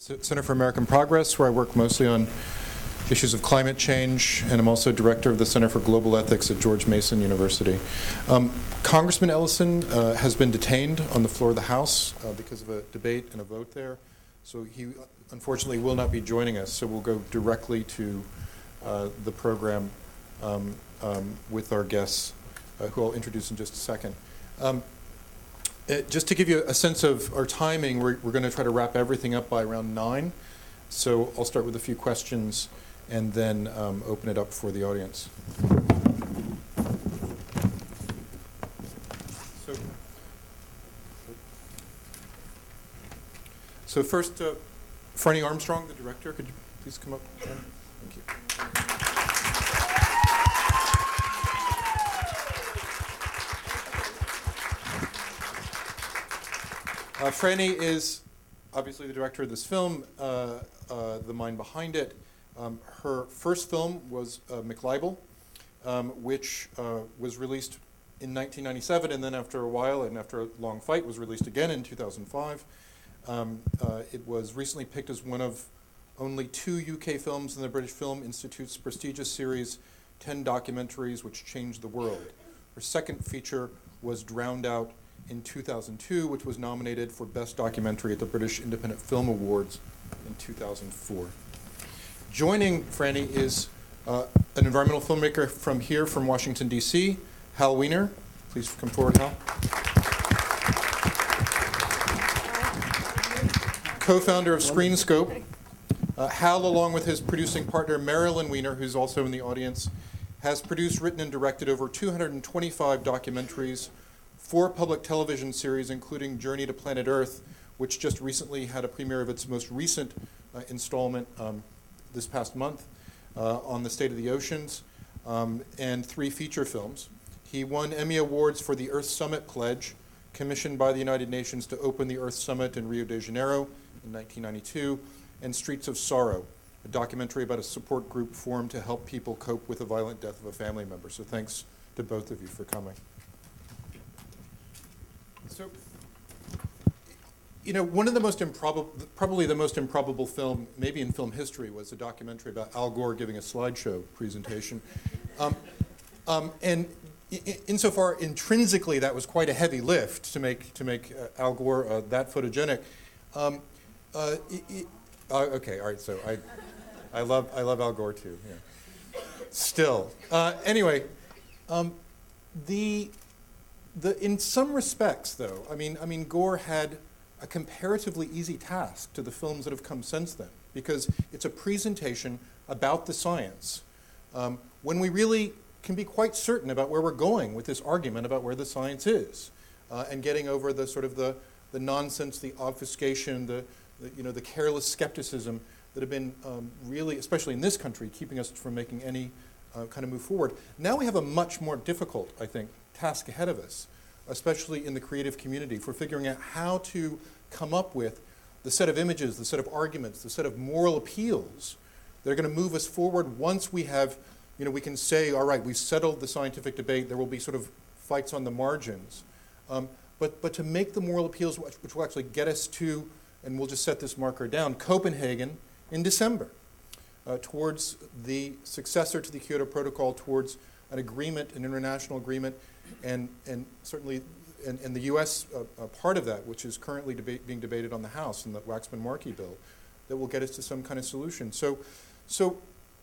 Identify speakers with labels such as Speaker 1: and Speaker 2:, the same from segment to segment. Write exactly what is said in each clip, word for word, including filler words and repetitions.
Speaker 1: Center for American Progress, where I work mostly on issues of climate change, and I'm also director of the Center for Global Ethics at George Mason University. Um, Congressman Ellison uh, has been detained on the floor of the House uh, because of a debate and a vote there, so he unfortunately will not be joining us, so we'll go directly to uh, the program um, um, with our guests, uh, who I'll introduce in just a second. Um, Uh, just to give you a sense of our timing, we're, we're going to try to wrap everything up by around nine. So I'll start with a few questions and then um, open it up for the audience. So, so first, uh, Franny Armstrong, the director, could you please come up? Thank you. Uh, Franny is obviously the director of this film, uh, uh, the mind behind it. Um, her first film was uh, McLibel, um, which uh, was released in nineteen ninety-seven, and then after a while, and after a long fight, was released again in two thousand five. Um, uh, it was recently picked as one of only two U K films in the British Film Institute's prestigious series, ten Documentaries Which Changed the World. Her second feature was Drowned Out in two thousand two, which was nominated for Best Documentary at the British Independent Film Awards in two thousand four. Joining Franny is uh, an environmental filmmaker from here, from Washington, D C, Hal Weiner. Please come forward, Hal. Co-founder of Screenscope. Uh, Hal, along with his producing partner Marilyn Weiner, who's also in the audience, has produced, written, and directed over two hundred twenty-five documentaries, four public television series, including Journey to Planet Earth, which just recently had a premiere of its most recent uh, installment um, this past month uh, on the state of the oceans, um, and three feature films. He won Emmy Awards for the Earth Summit Pledge, commissioned by the United Nations to open the Earth Summit in Rio de Janeiro in nineteen ninety-two, and Streets of Sorrow, a documentary about a support group formed to help people cope with the violent death of a family member. So thanks to both of you for coming. So, you know, one of the most improbable, probably the most improbable film, maybe in film history, was a documentary about Al Gore giving a slideshow presentation. Um, um, and I- insofar, intrinsically, that was quite a heavy lift to make to make uh, Al Gore uh, that photogenic. Um, uh, I- I- uh, okay, all right. So I, I love I love Al Gore too. Yeah. Still, uh, anyway, um, the. The, in some respects, though, I mean, I mean, Gore had a comparatively easy task to the films that have come since then, because it's a presentation about the science, um, when we really can be quite certain about where we're going with this argument about where the science is, uh, and getting over the sort of the, the nonsense, the obfuscation, the, the you know the careless skepticism that have been um, really, especially in this country, keeping us from making any uh, kind of move forward. Now we have a much more difficult, I think, task ahead of us, especially in the creative community, for figuring out how to come up with the set of images, the set of arguments, the set of moral appeals that are going to move us forward once we have, you know, we can say, all right, we've settled the scientific debate, there will be sort of fights on the margins. Um, but, but to make the moral appeals which, which will actually get us to, and we'll just set this marker down, Copenhagen in December, uh, towards the successor to the Kyoto Protocol, towards an agreement, an international agreement, and and certainly, and, and the U S uh, uh, part of that, which is currently debate, being debated on the House in the Waxman-Markey bill, that will get us to some kind of solution. So, so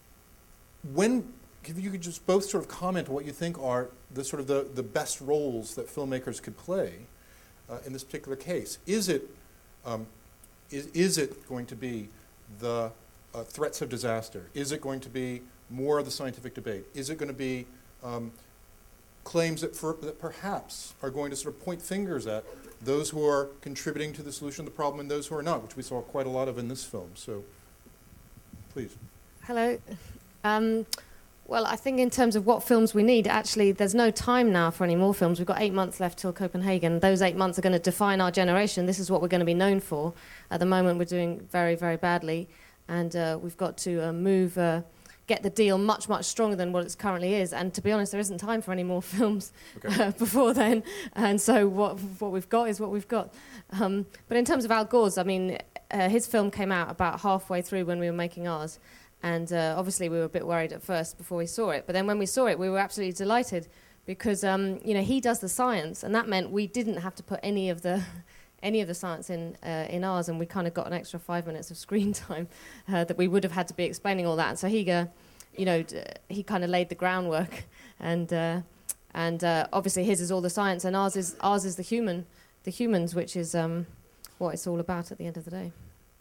Speaker 1: when, if you could just both sort of comment on what you think are the sort of the, the best roles that filmmakers could play uh, in this particular case. Is it, um, is, is it going to be the uh, threats of disaster? Is it going to be more of the scientific debate? Is it going to be um, claims that, for, that perhaps are going to sort of point fingers at those who are contributing to the solution of the problem and those who are not, which we saw quite a lot of in this film. So, please.
Speaker 2: Hello. Um, well, I think in terms of what films we need, actually, there's no time now for any more films. We've got eight months left till Copenhagen. Those eight months are going to define our generation. This is what we're going to be known for. At the moment, we're doing very, very badly. And uh, we've got to uh, move... Uh, get the deal much, much stronger than what it currently is. And to be honest, there isn't time for any more films
Speaker 1: Okay.
Speaker 2: uh, before then. And so what what we've got is what we've got. Um, but in terms of Al Gore's, I mean, uh, his film came out about halfway through when we were making ours. And uh, obviously we were a bit worried at first before we saw it. But then when we saw it, we were absolutely delighted because, um, you know, he does the science. And that meant we didn't have to put any of the... any of the science in uh, in ours, and we kind of got an extra five minutes of screen time uh, that we would have had to be explaining all that. And so he, uh, you know, d- he kind of laid the groundwork, and uh, and uh, obviously his is all the science, and ours is ours is the human, the humans, which is um, what it's all about at the end of the day.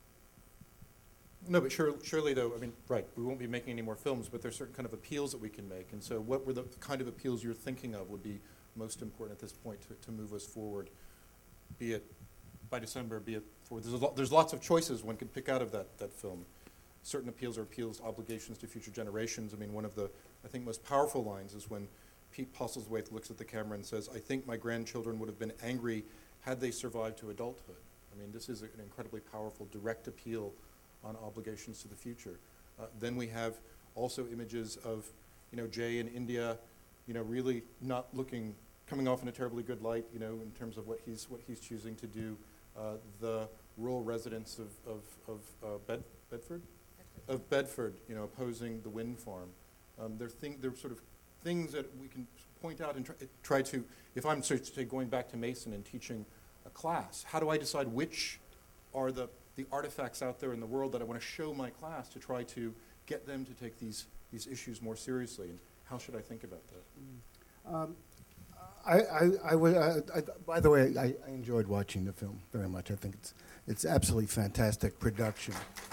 Speaker 1: No, but surely, surely, though, I mean, right, we won't be making any more films, but there's certain kind of appeals that we can make. And so what were the kind of appeals you're thinking of would be most important at this point to, to move us forward, be it by December, be it for, there's, a lot, there's lots of choices one can pick out of that, that film. Certain appeals are appeals, obligations to future generations. I mean, one of the, I think, most powerful lines is when Pete Postlethwaite looks at the camera and says, I think my grandchildren would have been angry had they survived to adulthood. I mean, this is an incredibly powerful direct appeal on obligations to the future. Uh, then we have also images of, you know, Jay in India, you know, really not looking, coming off in a terribly good light, you know, in terms of what he's what he's choosing to do. Uh, the rural residents of of, of uh, Bed, Bedford, Bedford, of Bedford, you know, opposing the wind farm. Um, they're thing, they're sort of things that we can point out and try, try to. If I'm sort of say going back to Mason and teaching a class, how do I decide which are the the artifacts out there in the world that I want to show my class to try to get them to take these these issues more seriously? And how should I think about that?
Speaker 3: Um, I, I, I, would, uh, I, by the way, I, I enjoyed watching the film very much. I think it's it's absolutely fantastic production.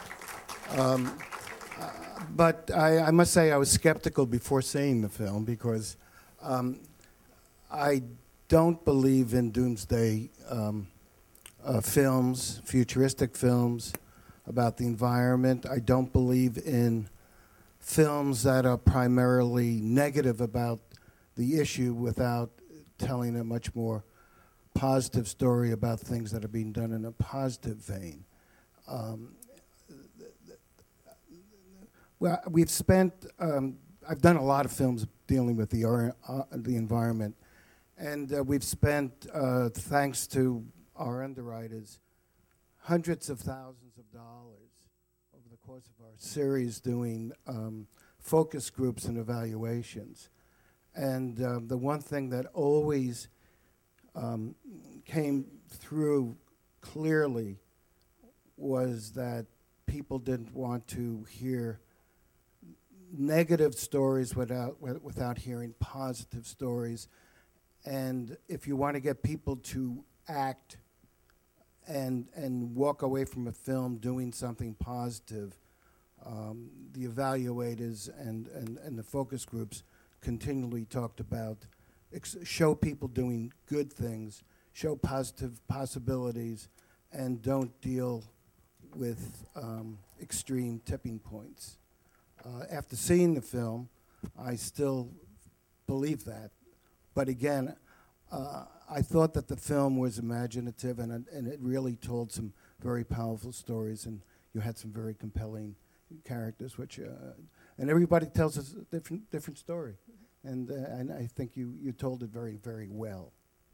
Speaker 3: Um, uh, but I, I must say I was skeptical before seeing the film because um, I don't believe in doomsday um, uh, films, futuristic films about the environment. I don't believe in films that are primarily negative about the issue without telling a much more positive story about things that are being done in a positive vein. Um, well, we've spent, um, I've done a lot of films dealing with the, or, uh, the environment, and uh, we've spent, uh, thanks to our underwriters, hundreds of thousands of dollars over the course of our series doing um, focus groups and evaluations. And uh, the one thing that always um, came through clearly was that people didn't want to hear negative stories without without hearing positive stories. And if you want to get people to act and and walk away from a film doing something positive, um, the evaluators and, and, and the focus groups continually talked about ex- show people doing good things, show positive possibilities, and don't deal with um, extreme tipping points. Uh, after seeing the film, I still believe that. But again, uh, I thought that the film was imaginative and, it- and it really told some very powerful stories, and you had some very compelling characters, which, uh, and everybody tells us a different, different story. And, uh, and I think you, you told it very, very well.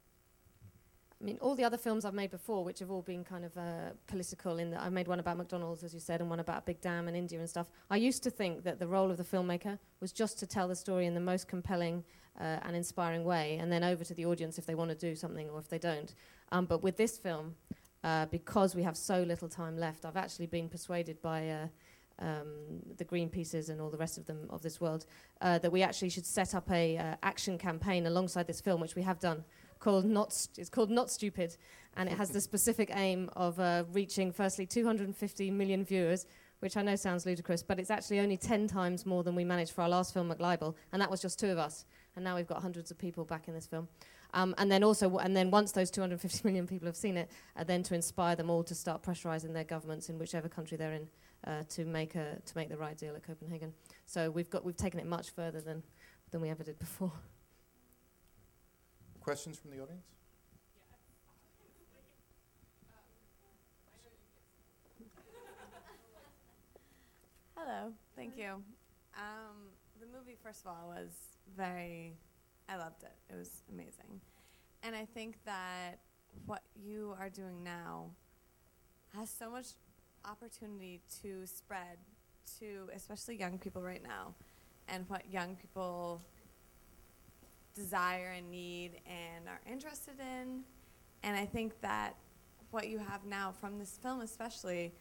Speaker 2: I mean, all the other films I've made before, which have all been kind of uh, political, in that I made one about McDonald's, as you said, and one about a big dam in India and stuff. I used to think that the role of the filmmaker was just to tell the story in the most compelling uh, and inspiring way, and then over to the audience if they want to do something or if they don't. Um, but with this film, uh, because we have so little time left, I've actually been persuaded by uh, um, the Greenpeaces and all the rest of them of this world uh, that we actually should set up a uh, action campaign alongside this film, which we have done. Called not st- it's called Not Stupid, and it has the specific aim of uh, reaching firstly two hundred fifty million viewers, which I know sounds ludicrous, but it's actually only ten times more than we managed for our last film, McLibel, and that was just two of us, and now we've got hundreds of people back in this film. Um, and then also, w- and then once those two hundred fifty million people have seen it, uh, then to inspire them all to start pressurising their governments in whichever country they're in uh, to make a to make the right deal at Copenhagen. So we've got we've taken it much further than than we ever did before.
Speaker 1: Questions from the audience?
Speaker 4: Hello, thank you. Um, the movie, first of all, was very, I loved it. It was amazing. And I think that what you are doing now has so much opportunity to spread to especially young people right now, and what young people desire and need and are interested in. And I think that what you have now from this film especially,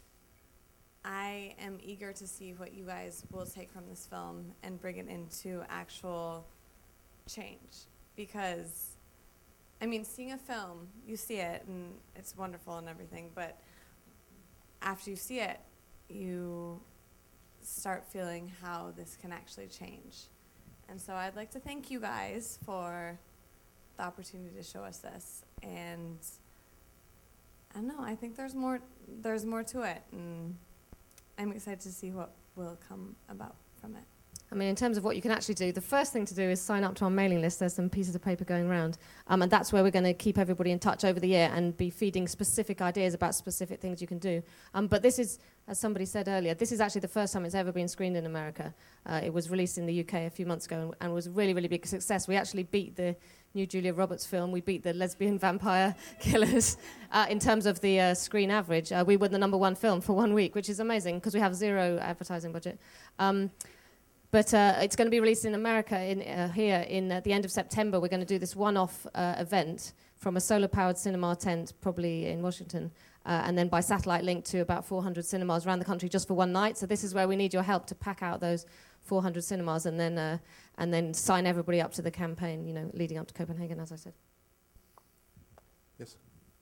Speaker 4: I am eager to see what you guys will take from this film and bring it into actual change. Because, I mean, seeing a film, you see it and it's wonderful and everything, but after you see it, you start feeling how this can actually change. And so I'd like to thank you guys for the opportunity to show us this. And I don't know, I think there's more there's more to it, and I'm excited to see what will come about from it.
Speaker 2: I mean, in terms of what you can actually do, the first thing to do is sign up to our mailing list. There's some pieces of paper going around. Um, and that's where we're going to keep everybody in touch over the year and be feeding specific ideas about specific things you can do. Um, but this is, as somebody said earlier, this is actually the first time it's ever been screened in America. Uh, it was released in the U K a few months ago and, and was a really, really big success. We actually beat the new Julia Roberts film. We beat the Lesbian Vampire Killers uh, in terms of the uh, screen average. Uh, we were the number one film for one week, which is amazing because we have zero advertising budget. Um, But uh, it's going to be released in America in, uh, here in uh, the end of September. We're going to do this one-off uh, event from a solar-powered cinema tent, probably in Washington, uh, and then by satellite link to about four hundred cinemas around the country just for one night. So this is where we need your help to pack out those four hundred cinemas and then uh, and then sign everybody up to the campaign, you know, leading up to Copenhagen, as I said.
Speaker 1: Yes.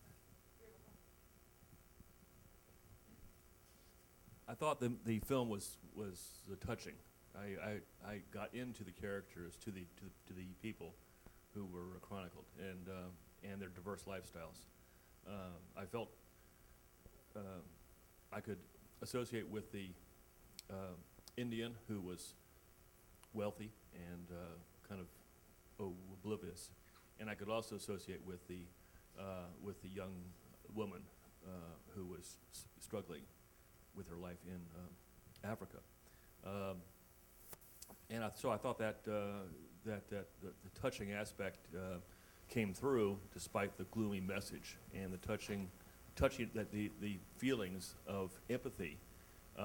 Speaker 5: I thought the the film was was uh, touching. I, I, I got into the characters, to the to, to the people who were chronicled, and uh, and their diverse lifestyles. Uh, I felt uh, I could associate with the uh, Indian who was wealthy and uh, kind of oh, oblivious, and I could also associate with the uh, with the young woman uh, who was s struggling with her life in uh, Africa. Um, And I, so I thought that uh, that that the, the touching aspect uh, came through, despite the gloomy message, and the touching, touching that the the feelings of empathy uh,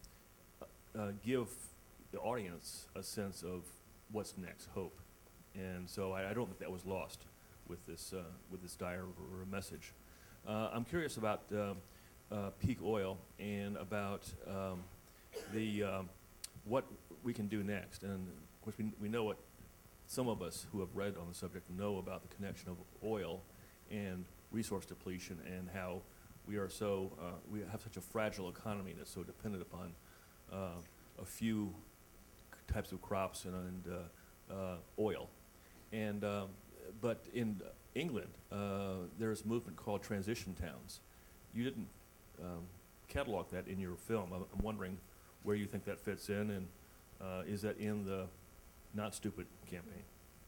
Speaker 5: uh, give the audience a sense of what's next, hope, and so I, I don't think that was lost with this uh, with this dire message. Uh, I'm curious about uh, uh, peak oil and about um, the um, what we can do next. And of course we, we know what some of us who have read on the subject know about the connection of oil and resource depletion, and how we are so, uh, we have such a fragile economy that's so dependent upon uh, a few types of crops and, and uh, uh, oil. And, um, but in England, uh, there's a movement called transition towns. You didn't um, catalog that in your film. I'm, I'm wondering where you think that fits in, and uh, is that in the Not Stupid campaign?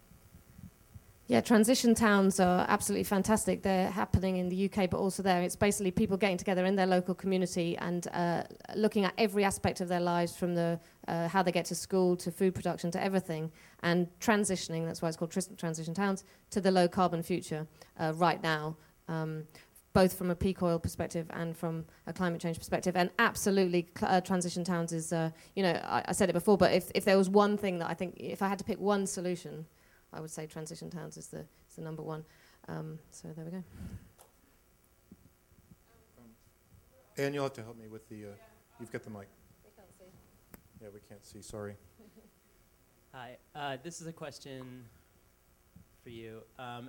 Speaker 2: Yeah, transition towns are absolutely fantastic. They're happening in the U K, but also there. It's basically people getting together in their local community and uh, looking at every aspect of their lives, from the uh, how they get to school to food production to everything, and transitioning, that's why it's called tris- transition towns, to the low carbon future uh, right now. Um, both from a peak oil perspective and from a climate change perspective. And absolutely, uh, transition towns is, uh, you know, I, I said it before, but if, if there was one thing that I think, if I had to pick one solution, I would say transition towns is the, is the number one. Um, so there we go.
Speaker 1: Um, Anne, you'll have to help me with the, uh, you've got the mic.
Speaker 2: We can't see.
Speaker 1: Yeah, we can't see, sorry.
Speaker 6: Hi, uh, this is a question for you. Um,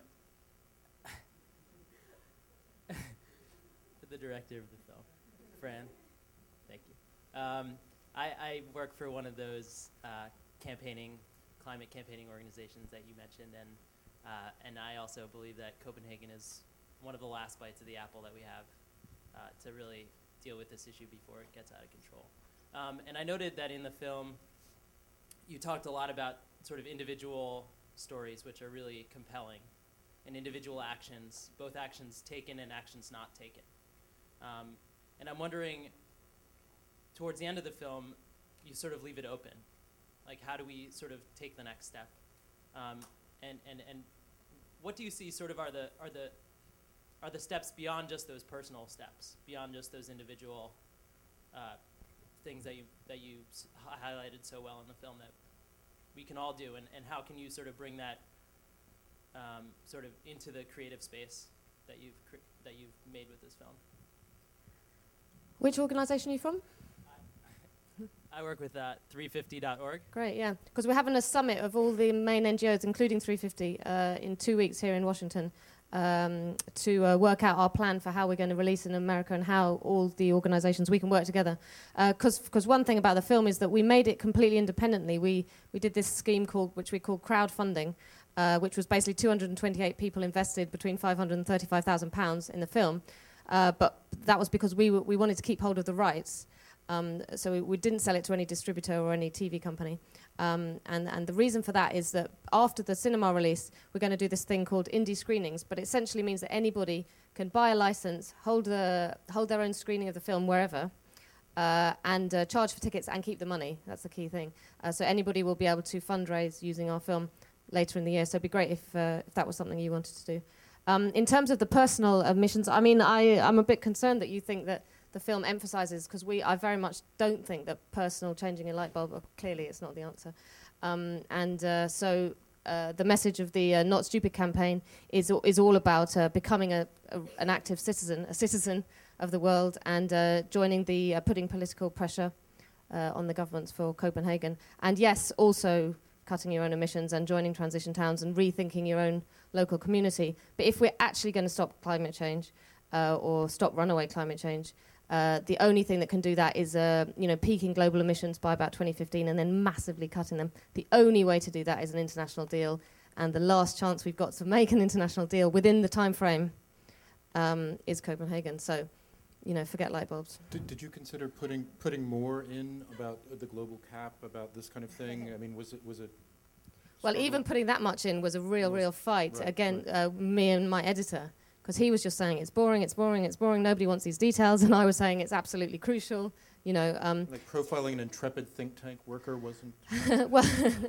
Speaker 6: the director of the film, Fran. Thank you. Um, I, I work for one of those uh, campaigning, climate campaigning organizations that you mentioned, and uh, and I also believe that Copenhagen is one of the last bites of the apple that we have uh, to really deal with this issue before it gets out of control. Um, and I noted that in the film, you talked a lot about sort of individual stories, which are really compelling, and individual actions, both actions taken and actions not taken. Um, and I'm wondering, towards the end of the film, you sort of leave it open. Like, how do we sort of take the next step? Um, and, and, and what do you see sort of are the, are the, are the steps beyond just those personal steps, beyond just those individual uh, things that you, that you s- highlighted so well in the film that we can all do, and, and how can you sort of bring that um, sort of into the creative space that you've, cre- that you've made with this film?
Speaker 2: Which organisation are you from?
Speaker 6: I work with uh, three fifty dot org.
Speaker 2: Great, yeah. Because we're having a summit of all the main N G Os, including three fifty, uh, in two weeks here in Washington um, to uh, work out our plan for how we're going to release in America and how all the organisations, we can work together. Because uh, one thing about the film is that we made it completely independently. We, we did this scheme called, which we call crowdfunding, uh, which was basically two hundred twenty-eight people invested between five hundred and thirty-five thousand pounds in the film. Uh, but that was because we, w- we wanted to keep hold of the rights. Um, so we, we didn't sell it to any distributor or any T V company. Um, and, and the reason for that is that after the cinema release, we're going to do this thing called indie screenings, but it essentially means that anybody can buy a license, hold, the, hold their own screening of the film wherever, uh, and uh, charge for tickets and keep the money. That's the key thing. Uh, so anybody will be able to fundraise using our film later in the year. So it'd be great if, uh, if that was something you wanted to do. Um, in terms of the personal admissions, I mean, I, I'm a bit concerned that you think that the film emphasizes, because we, I very much don't think that personal changing a light bulb, uh, clearly it's not the answer. Um, and uh, so uh, the message of the uh, Not Stupid campaign is, is all about uh, becoming a, a, an active citizen, a citizen of the world, and uh, joining the, uh, putting political pressure uh, on the governments for Copenhagen. And yes, also cutting your own emissions and joining transition towns and rethinking your own local community. But if we're actually going to stop climate change uh, or stop runaway climate change, Uh, the only thing that can do that is, uh, you know, peaking global emissions by about twenty fifteen and then massively cutting them. The only way to do that is an international deal, and the last chance we've got to make an international deal within the time frame um, is Copenhagen. So, you know, forget light bulbs.
Speaker 1: Did, did you consider putting putting more in about uh, the global cap, about this kind of thing? I mean, was it was it?
Speaker 2: Well,
Speaker 1: struggle?
Speaker 2: even putting that much in was a real,
Speaker 1: Was-
Speaker 2: real fight.
Speaker 1: right,
Speaker 2: Again,
Speaker 1: right.
Speaker 2: Uh, me and my editor. Because he was just saying, it's boring, it's boring, it's boring, nobody wants these details. And I was saying, it's absolutely crucial, you know. Um,
Speaker 1: Like profiling an intrepid think tank worker wasn't.
Speaker 2: well,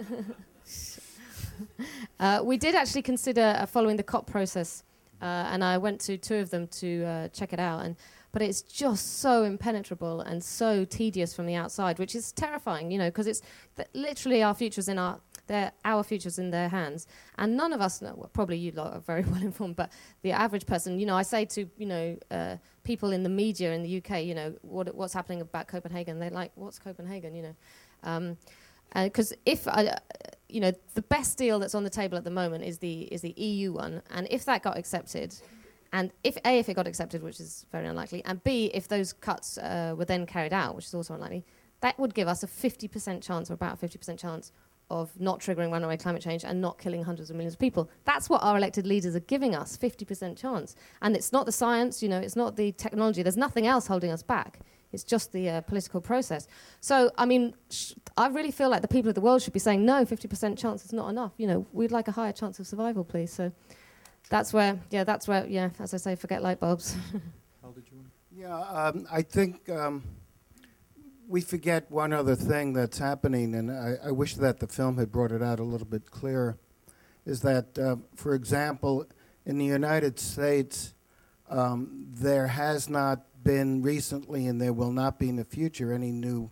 Speaker 2: uh, we did actually consider uh, following the COP process. Uh, and I went to two of them to uh, check it out. And But it's just so impenetrable and so tedious from the outside, which is terrifying, you know, because it's th- literally our future's in our... They're our future's in their hands, and none of us know. Well, probably you lot are very well informed, but the average person, you know, I say to you know uh, people in the media in the U K, you know, what what's happening about Copenhagen? They're like, what's Copenhagen? You know, because um, if I, uh, you know, the best deal that's on the table at the moment is the is the E U one, and if that got accepted, and if A, if it got accepted, which is very unlikely, and B, if those cuts uh, were then carried out, which is also unlikely, that would give us a fifty percent chance, or about a fifty percent chance, of not triggering runaway climate change and not killing hundreds of millions of people. That's what our elected leaders are giving us, fifty percent chance. And it's not the science, you know, it's not the technology. There's nothing else holding us back. It's just the uh, political process. So, I mean, sh- I really feel like the people of the world should be saying, no, fifty percent chance is not enough. You know, we'd like a higher chance of survival, please. So that's where, yeah, that's where, yeah, as I say, forget light bulbs.
Speaker 1: How did you?
Speaker 3: Yeah, um, I think um, we forget one other thing that's happening, and I, I wish that the film had brought it out a little bit clearer, is that, uh, for example, in the United States, um, there has not been recently, and there will not be in the future, any new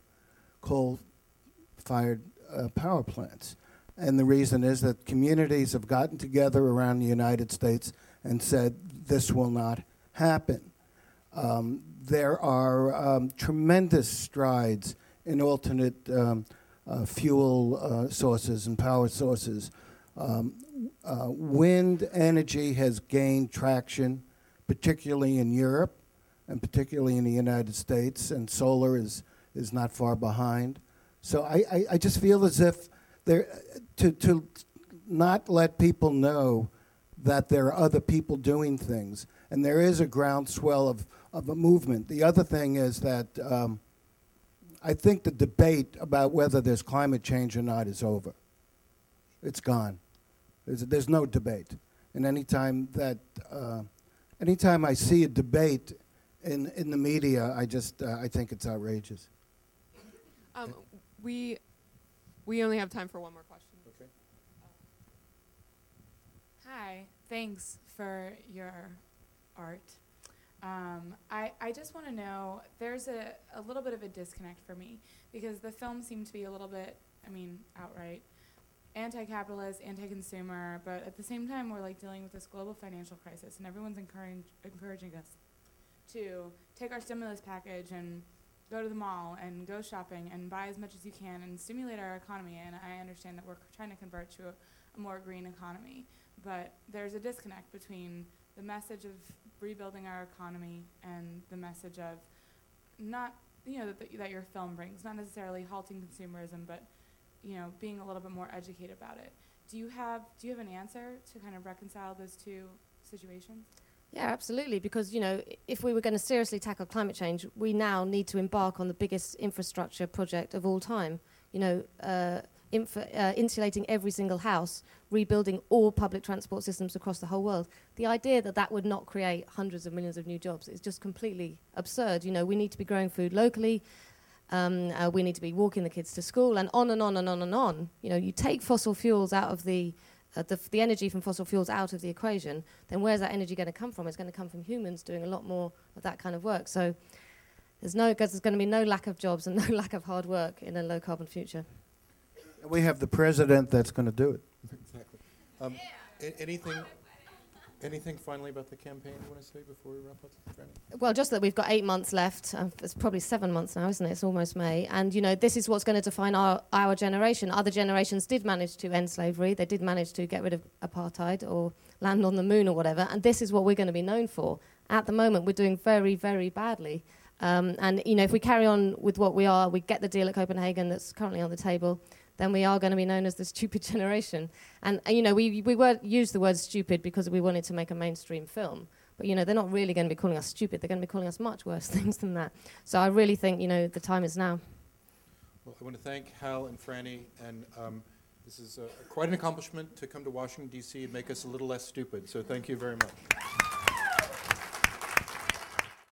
Speaker 3: coal-fired uh, power plants. And the reason is that communities have gotten together around the United States and said, this will not happen. Um, there are um, tremendous strides in alternate um, uh, fuel uh, sources and power sources. Um, uh, wind energy has gained traction, particularly in Europe and particularly in the United States, and solar is, is not far behind. So I, I, I just feel as if there, to, to not let people know that there are other people doing things, and there is a groundswell of, of a movement. The other thing is that um, I think the debate about whether there's climate change or not is over. It's gone. There's, there's no debate. And anytime that, uh, anytime I see a debate in, in the media, I just, uh, I think it's outrageous.
Speaker 2: Um,
Speaker 7: we we only have time for one more question.
Speaker 1: Okay.
Speaker 8: Hi, thanks for your art. Um, I, I just want to know, there's a, a little bit of a disconnect for me, because the film seemed to be a little bit, I mean, outright anti-capitalist, anti-consumer, but at the same time we're like dealing with this global financial crisis, and everyone's encourage, encouraging us to take our stimulus package and go to the mall and go shopping and buy as much as you can and stimulate our economy. And I understand that we're c- trying to convert to a, a more green economy, but there's a disconnect between the message of rebuilding our economy and the message of not, you know, that, the, that your film brings, not necessarily halting consumerism, but, you know, being a little bit more educated about it. Do you have, do you have an answer to kind of reconcile those two situations?
Speaker 2: Yeah, absolutely. Because, you know, if we were going to seriously tackle climate change, we now need to embark on the biggest infrastructure project of all time. You know, uh, inf- uh, insulating every single house, rebuilding all public transport systems across the whole world. The idea that that would not create hundreds of millions of new jobs is just completely absurd. You know, we need to be growing food locally. Um, uh, we need to be walking the kids to school, and on and on and on and on. You know, you take fossil fuels out of the Uh, the, f- the energy from fossil fuels out of the equation, then where's that energy going to come from? It's going to come from humans doing a lot more of that kind of work. So there's no, cause there's going to be no lack of jobs and no lack of hard work in a low carbon future.
Speaker 3: We have the president that's going to do it.
Speaker 1: Exactly. Um, a- anything, anything finally about the campaign you want to say before we wrap up? Franny?
Speaker 2: Well, just that we've got eight months left. Uh, it's probably seven months now, isn't it? It's almost May. And, you know, this is what's going to define our, our generation. Other generations did manage to end slavery. They did manage to get rid of apartheid or land on the moon or whatever. And this is what we're going to be known for. At the moment, we're doing very, very badly. Um, and, you know, if we carry on with what we are, we get the deal at Copenhagen that's currently on the table, then we are going to be known as the stupid generation. And, uh, you know, we, we were, used the word stupid because we wanted to make a mainstream film. But, you know, they're not really going to be calling us stupid. They're going to be calling us much worse things than that. So I really think, you know, the time is now.
Speaker 1: Well, I want to thank Hal and Franny, and um, this is uh, quite an accomplishment to come to Washington, D C and make us a little less stupid. So thank you very much.